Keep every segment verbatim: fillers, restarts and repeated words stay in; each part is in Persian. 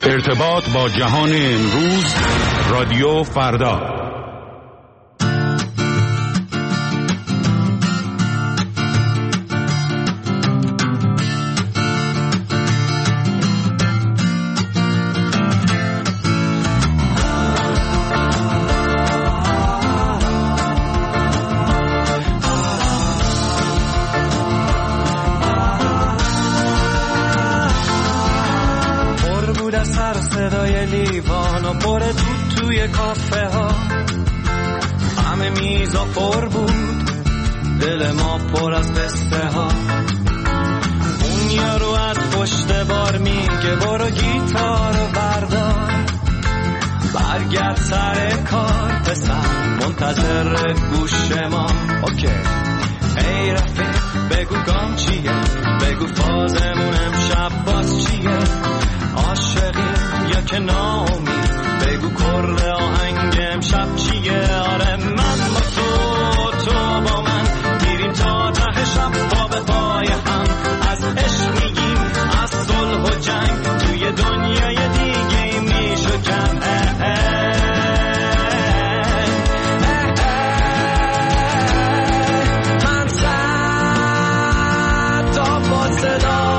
ارتباط با جهان امروز، رادیو فردا. صدای لیوان و پر دود توی کافه ها، همه میزا پر بود، دل ما پر از قصه ها. اون یارو از پشت بار میگه برو گیتار و بردار، برگرد سر کار پسر، منتظر گوش ما. اوکی ای رفیق بگو گام چیه، بگو فازمون امشب باز چیه، عاشقی یا که ناامید، بگو کرد آهنگ امشب چیه. آره من با تو، تو با من، میریم تا ته شب پا به پای هم، از عشق میگیم، از صلح و جنگ، توی دنیای دیگه میشو کم. من صد تا با صدا،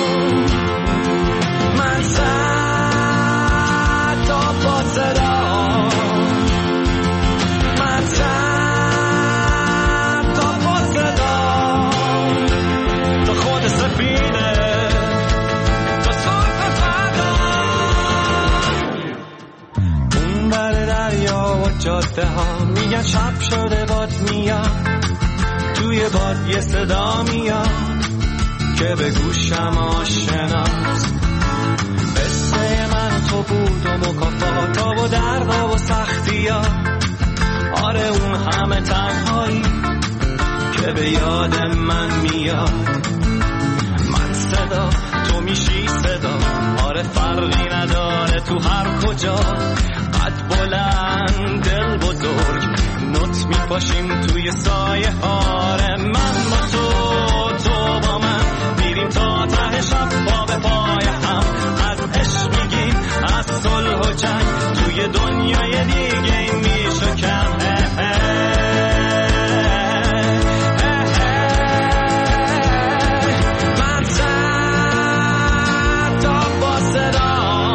جاده ها میگن شب شده باد میاد، توی باد یه صدا میاد که به گوشم آشناست. قصه من تو بود و مکافاتا و دردا و سختی ها، آره اون همه تنهایی که به یاد من میاد. من صدا تو میشی صدا، آره فرقی نداره تو هر کجا، قد بلند دل بزرگ، نوت میپاشیم توی سایه هاره. من با تو، تو با من، میریم تا ته شب پا به پای هم، از عشق میگیم، از صلح و جنگ، توی دنیای دیگه میشه کم. من صد تا با صدا،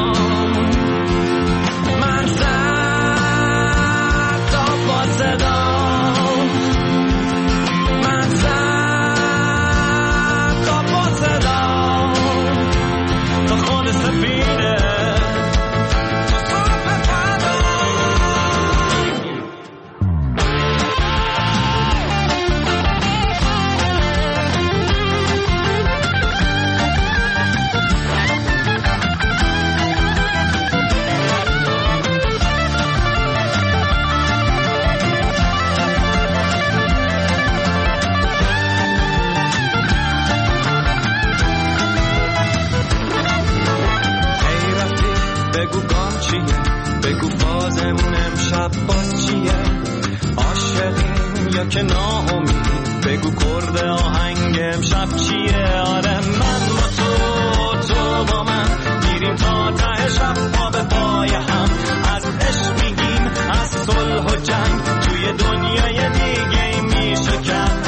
بگو فازمون امشب باز چیه، عاشقیم یا که ناامید، بگو کرد آهنگ امشب چیه. آره من با تو، تو با من، میریم تا ته شب پا به پای هم، از عشق میگیم، از صلح و جنگ، توی دنیای دیگه میشه کم.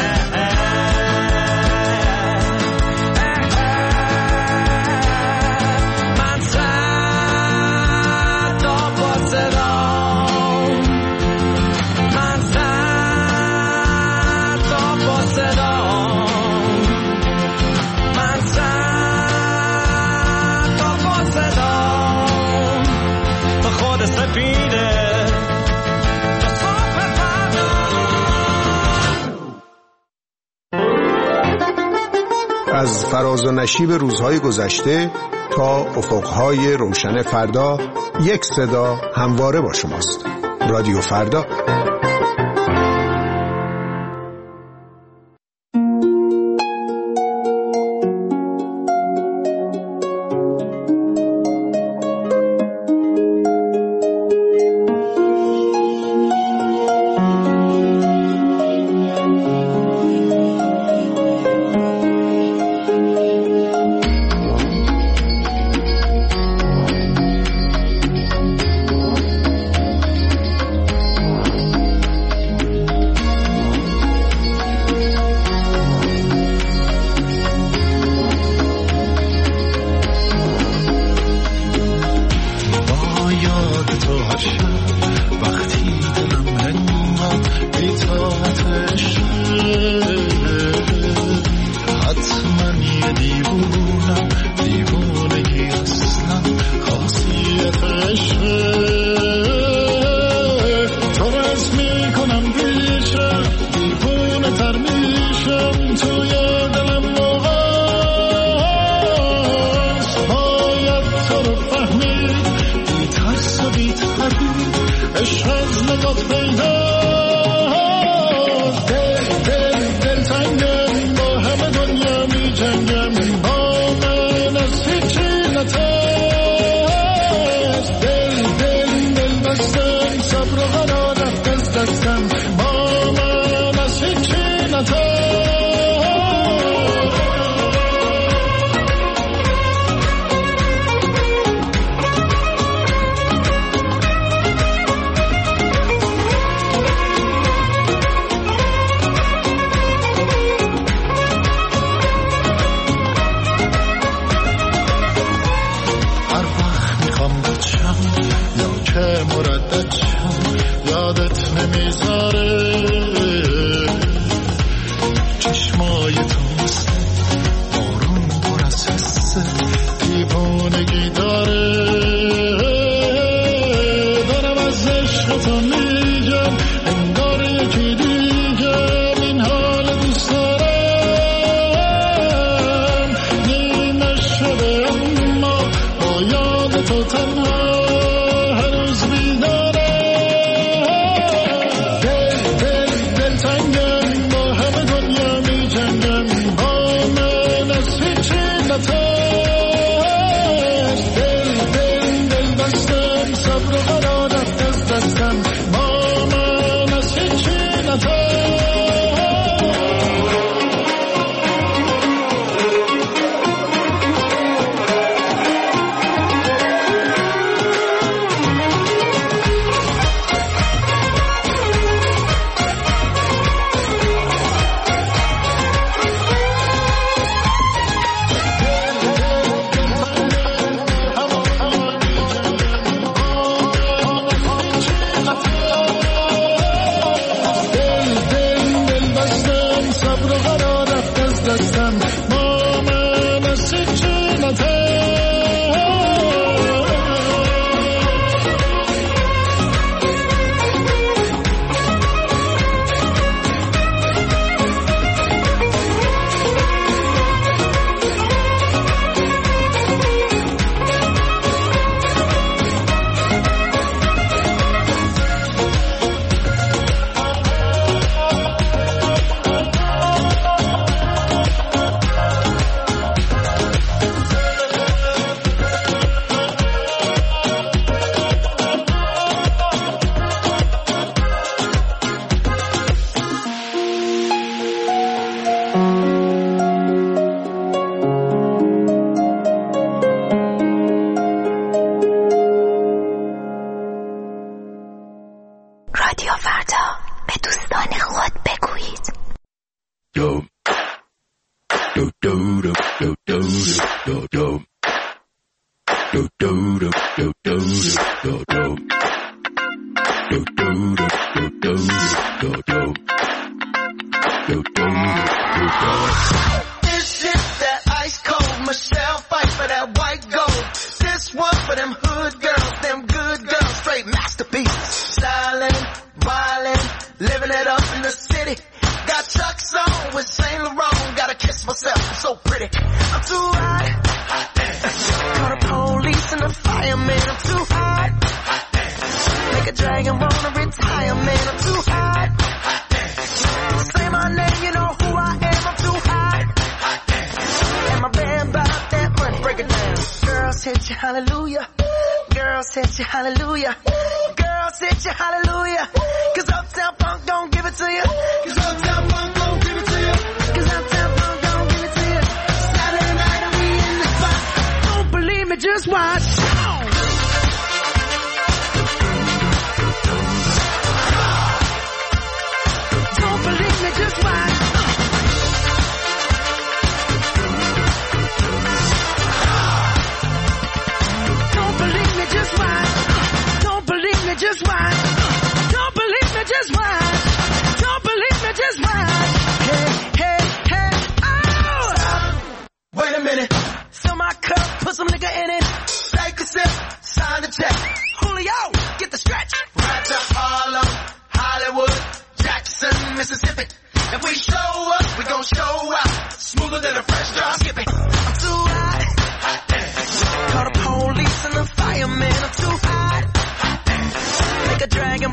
از فراز و نشیب روزهای گذشته تا افقهای روشن فردا، یک صدا همواره با شماست. رادیو فردا. عشق از نگات پیداست. دل دل دل تنگم با همه دنیا می جنگم، با من از هیچی نترس. دل دل دل بستم صبر و قرار رفت از دستم، با من از هیچی نترس. Dragon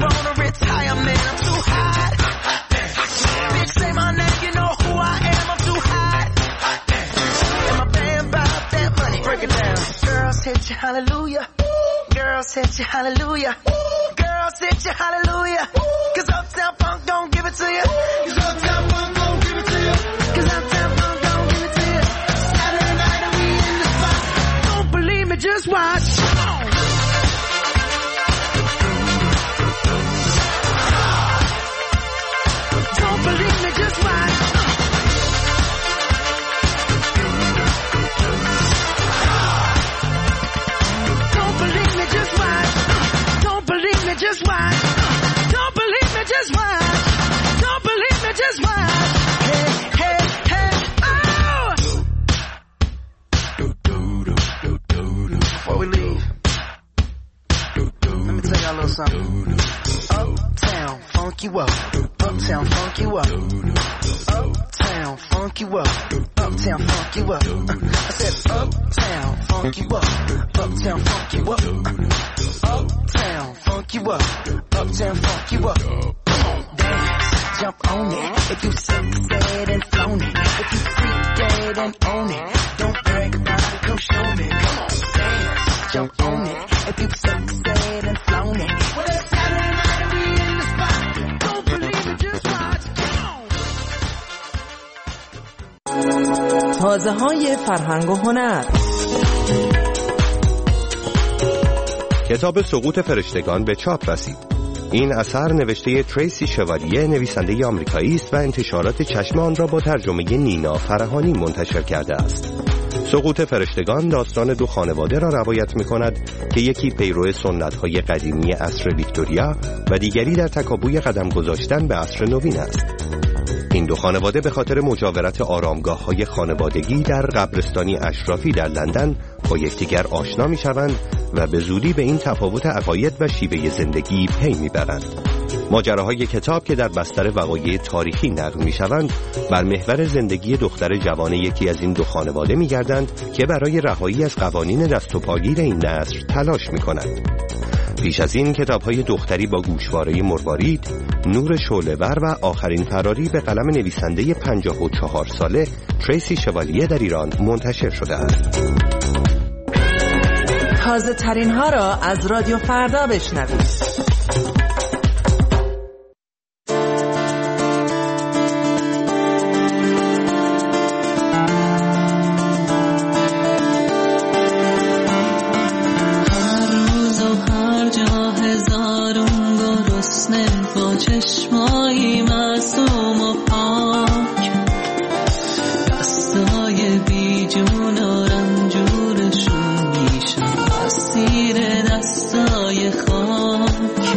hit you hallelujah. Girls hit you hallelujah. Girls hit you hallelujah. Cause Uptown Funk don't give it to you. Cause Uptown Funk don't give it to you. Cause Uptown Funk don't give it to you. Saturday night and we in the spot. Don't believe me, just watch. Don't believe me, just watch. Don't believe me, just watch. Don't believe me, just watch. Don't believe me, just watch. Don't believe me, just watch. Hey, hey, hey, oh! Before we leave, let me tell y'all a little something. Uptown, funk you up. Uptown, funk you up. Uptown, funk you up. Uptown, funk you up. I said uptown, funk you up. Uptown, funk you up. Uptown, funk you up. Uptown, funk you up. Come on, dance, jump on it. If you suck dead and flown it. If you freak dead and own it. Don't brag about it, come show me. Come on, dance, jump on it. If you suck dead and flown it. Well, it's Saturday night and we in the spot. Don't believe it, just watch. تازه های فرهنگ و هنر. کتاب سقوط فرشتگان به چاپ رسید. این اثر نوشته تریسی شوالیه نویسنده آمریکایی است و انتشارات چشم آن را با ترجمه نینا فرهانی منتشر کرده است. سقوط فرشتگان داستان دو خانواده را روایت می‌کند که یکی پیرو سنت‌های قدیمی عصر ویکتوریا و دیگری در تکاپوی قدم گذاشتن به عصر نوین است. این دو خانواده به خاطر مجاورت آرامگاه‌های خانوادگی در قبرستانی اشرافی در لندن با یکدیگر آشنا می‌شوند و به زودی به این تفاوت عقاید و شیوه زندگی پی می‌برند. ماجراهای کتاب که در بستر وقایع تاریخی نقل می‌شوند بر محور زندگی دختر جوان یکی از این دو خانواده می‌گردند که برای رهایی از قوانین دست و پاگیر این نسل تلاش می‌کنند. پیش از این کتاب‌های دختری با گوشواره مروارید، نور شعله‌ور و آخرین فراری به قلم نویسنده پنجاه و چهار ساله تریسی شوالیه در ایران منتشر شده است. تازه ترین ها را از رادیو فردا بشنوید. چشمایی معصوم و پاک دستای بی جون و رنجورشون میشن اسیر دستای خاک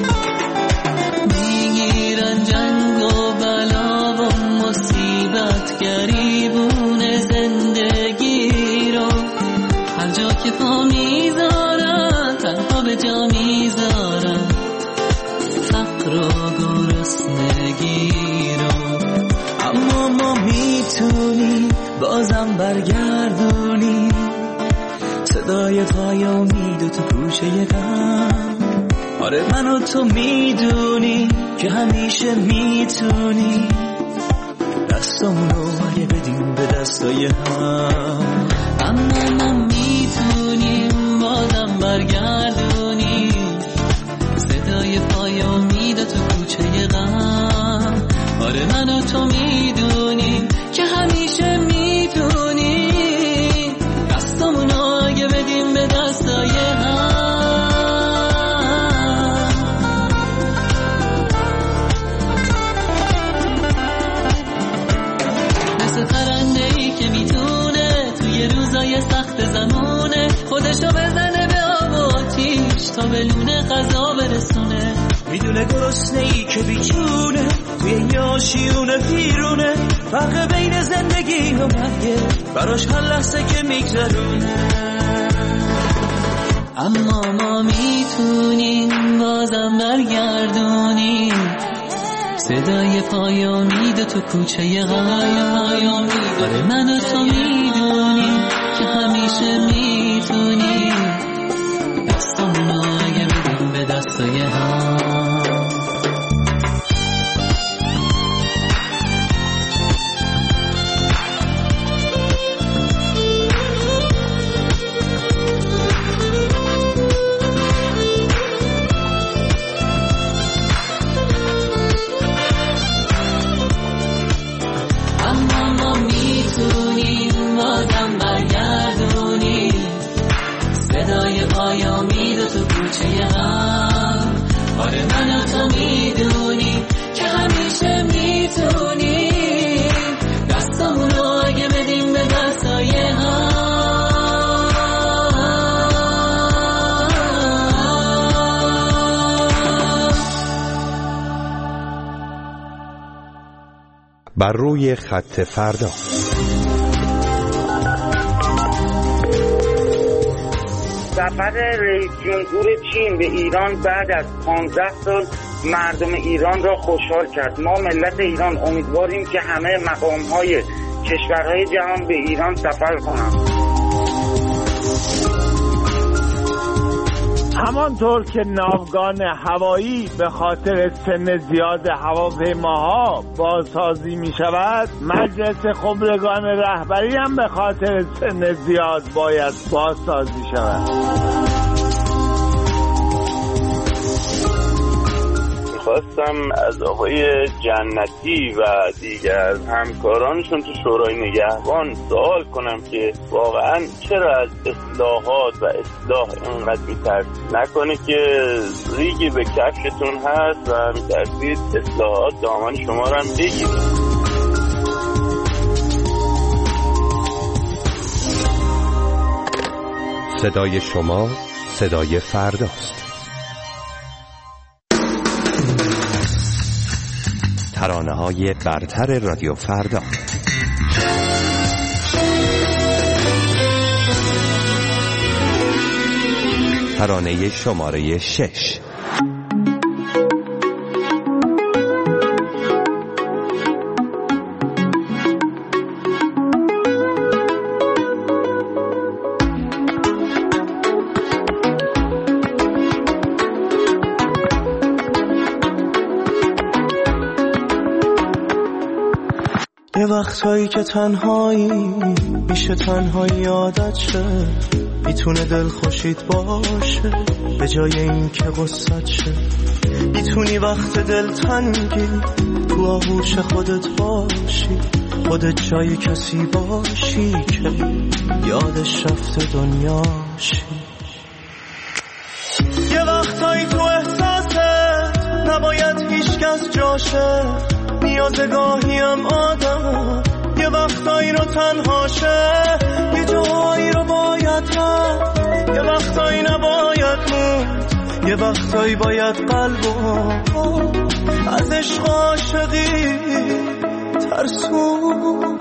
میگیرن جنگ و بلا و مصیبت گریبون زندگی رو هر جا که پا میذارن تنها به جا میذارن فقر و گرسنگی رو. اما ما میتونیم بازم برگردونیم صدای پای امید و تو کوچه غم. آره من و تو میدونی که همیشه میتونی دستمونو اگه بدیم به دستای هم. اما ما میتونیم بازم برگردونیم صدای پای امید تو کوچه غم. آره من و تو میدونیم که همیشه میتونیم دستمونو اگه بدیم به دستای هم. مثل پرنده‌ای که میتونه توی روزای سخت زمونه خودشو بزنه به آب و آتیش تا به لونه غذا برسونه. میدونه گرسنه‌ای که بیچونه توی این آشیونه پیرونه فرق بین زندگی و مرگه براش هر لحظه که میگذرونه. اما ما میتونیم بازم برگردونیم صدای پای امید تو کوچه غم. آره من و تو میدونیم که همیشه میتونیم دستمونو اگه بدیم به دستای هم. صدای امید و تو کوچه غم. آره من و تو میدونی که همیشه میتونی دستامونو اگه بدیم به دستای هم. بر روی خط فردا. سفر رئیس جمهور چین به ایران بعد از پانزده سال مردم ایران را خوشحال کرد. ما ملت ایران امیدواریم که همه مقام‌های کشورهای جهان به ایران سفر کنند. همانطور که ناوگان هوایی به خاطر سن زیاد هواپیماها بازسازی می شود، مجلس خبرگان رهبری هم به خاطر سن زیاد باید بازسازی شود. خواستم از آقای جنتی و دیگر همکارانشون تو شورای نگهبان سوال کنم که واقعا چرا از اصلاحات و اصلاح اینقدر میترسید؟ نکنه که ریگی به کفشتون هست و میترسید اصلاحات دامان شما رو هم بگیرید. صدای شما صدای فرداست. ترانه‌های برتر رادیو فردا. ترانه شماره شش. یه وقتایی که تنهایی میشه تنهایی عادت شه، میتونه دل خوشید باشه به جای این که غصت شه. میتونی وقت دل تنگی تو آغوش خودت باشی، خودت جای کسی باشی که یادش رفته دنیاشی. یه وقتایی تو احساست نباید هیچ کس جاشه، نیازگاهیم آدم یه وقتایی رو تنهاشه، یه جایی رو باید رفت، یه وقتایی نباید موند، یه وقتایی باید قلبو از عشق عاشقی ترسوند.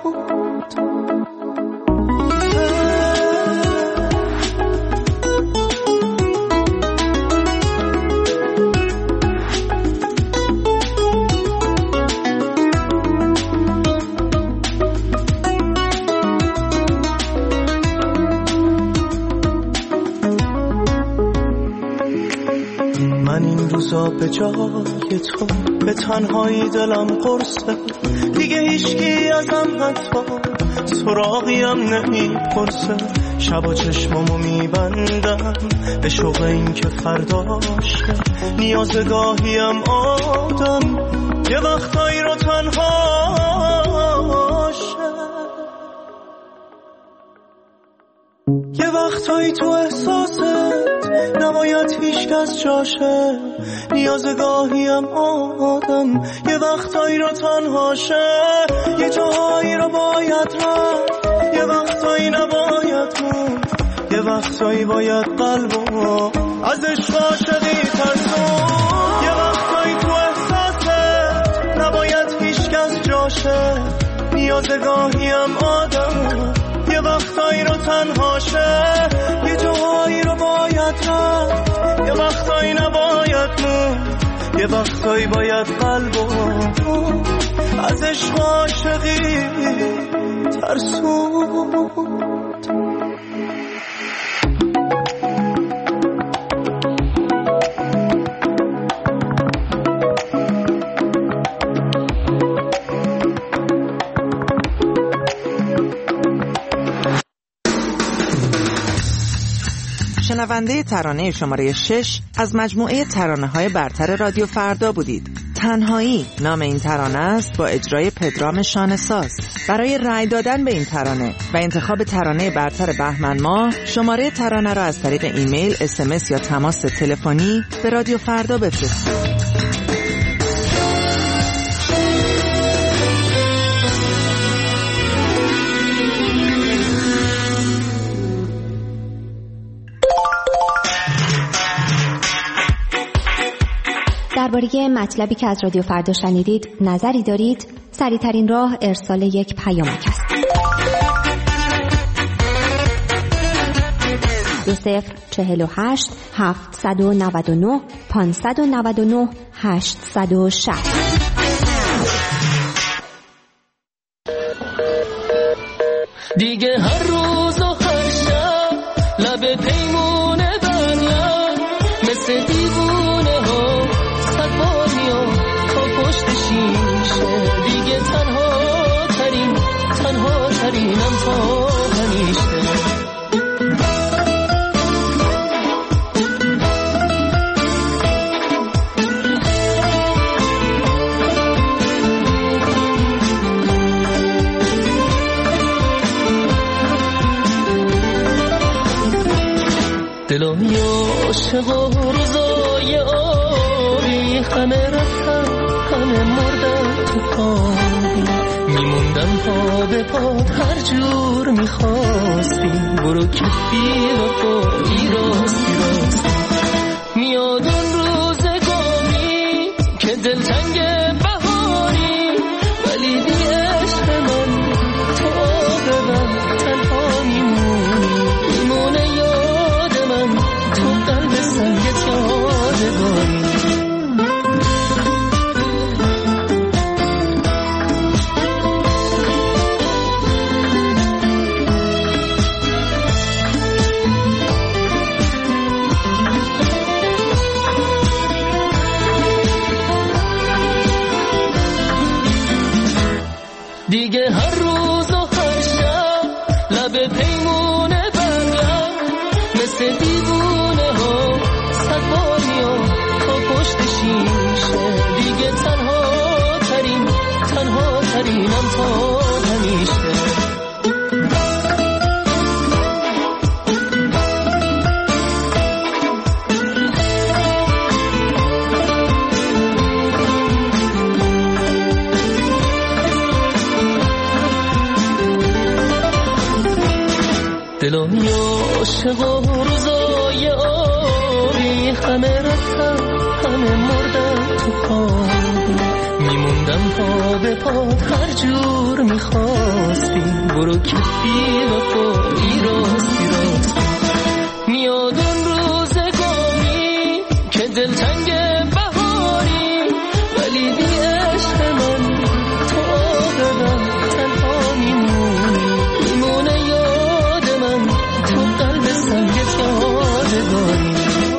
به جای تو به تنهایی دلم قرصه، دیگه هیچکی ازم حتی سراغیم نمیپرسه. شبا چشمامو میبندم به شوق این که فرداشه، نیازگاهیم آدم یه وقتایی رو تنهاشه. یه وقتایی تو احساست نباید هیچ کس جاشه، نیازگاهیم آدم یه وقتایی رو تنهاشه، یه جاهایی رو باید رفت، یه وقتایی نباید موند، یه وقتایی باید قلبو از عشق عاشقی ترسون. یه وقتایی تو احساست نباید هیچ کس جاشه، نیازگاهیم آدم یه وقتایی رو تنهاشه، یه جاهایی رو باید رفت، یه وقتایی نباید موند، یه وقتایی باید قلبو از عشق عاشقی ترسوند. شنونده ترانه شماره شش از مجموعه ترانه‌های برتر رادیو فردا بودید. تنهایی نام این ترانه است با اجرای پدرام شانه‌ساز. برای رأی دادن به این ترانه و انتخاب ترانه برتر بهمن ماه شماره ترانه را از طریق ایمیل، اس ام اس یا تماس تلفنی به رادیو فردا بفرستید. درباره مطلبی که از رادیو فردا شنیدید نظری دارید؟ سریع‌ترین راه ارسال یک پیامک است. دو صفر چهل و هشت هفتصد و نود و نه پانصد و نود و نه هشتصد و شصت. دیگه هر روز و هر شب لب پیمونه بریم مثل دیوونه ها صد بار میام تا پشت شیشه. دیگه تنها ترین تنها ترینم تا همیشه. دلم عاشق و روزای آبی همه رفتن همه مردن تو خوابی. میموندم پا به پاد هر جور میخواستی. برو که بی وفایی راستی راستی. میاد اون روزگاری که دلتنگ بهاری ولی بی عشق من تو آب من تنها میمونی. میمونه یاد من تو قلب سنگت یادگاری. دیگه هر روز و هر شب لب پیمونه بریم مثل دیوونه ها صد بار میام تا پشت شیشه. دیگه تنها ترین تنها ترینم تا همیشه. دلم عاشق و روزای آبی همه رفتن همه مردن تو خوابی. میموندم پا به پاد هر جور میخواستی. برو که بی وفایی راستی راستی. میاد اون روزگاری که دلتنگ بهاری ولی بی عشق من تو آب من تنها میمونی. میمونه یاد من تو قلب سنگت یادگاری.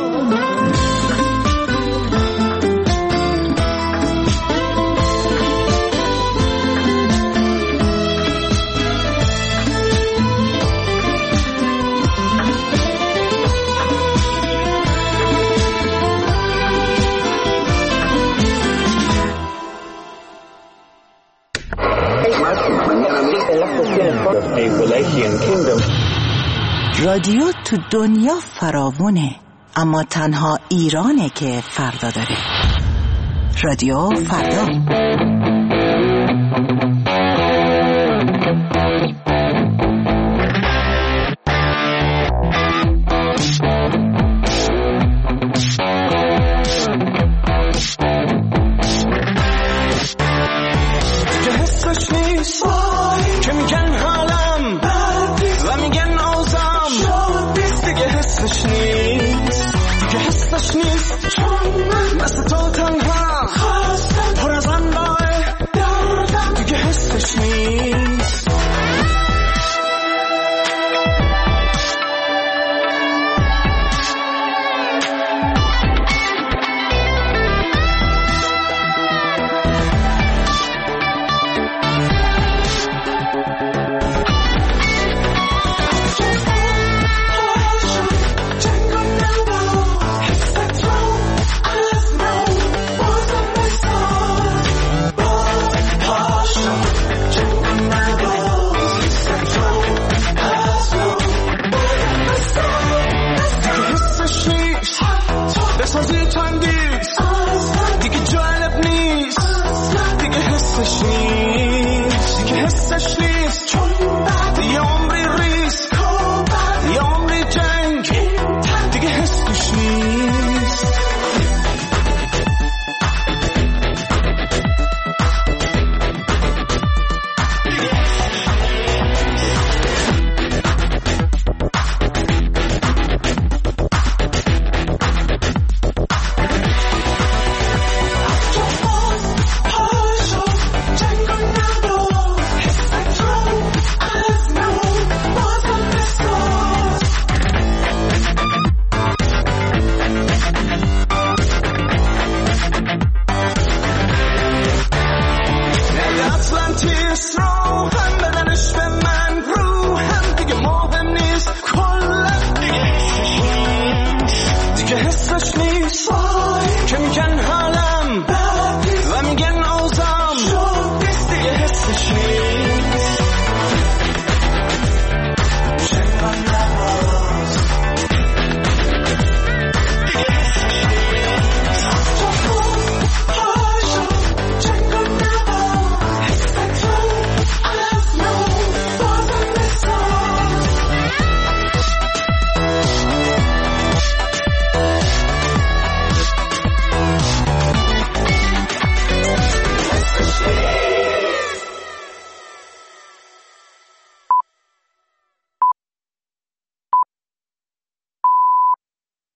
رادیو تو دنیا فراوونه اما تنها ایرانه که فردا داره. رادیو فردا. که حسش نیست که میگن حالم و میگن آزم دیگه حسش نیست دیگه حسش نیست چون